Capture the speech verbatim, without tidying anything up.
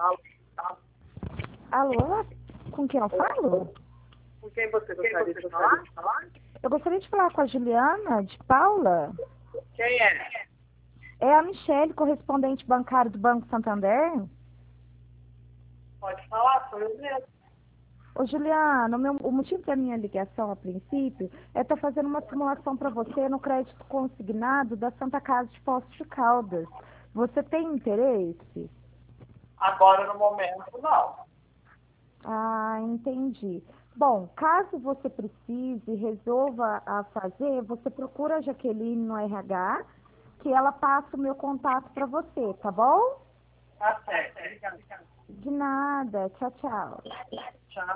Alô? Com quem eu falo? Com quem você gostaria de falar? Eu gostaria de falar com a Juliana, de Paula. Quem é? É a Michele, correspondente bancário do Banco Santander. Pode falar, sou eu mesmo. Ô, Juliana, o, meu- o motivo da minha ligação, a princípio, é estar fazendo uma simulação para você no crédito consignado da Santa Casa de Poços de Caldas. Você tem interesse? Agora, no momento, não. Ah, entendi. Bom, caso você precise e resolva a fazer, você procura a Jaqueline no R H, que ela passa o meu contato para você, tá bom? Tá certo. Obrigada. De nada. Tchau, tchau.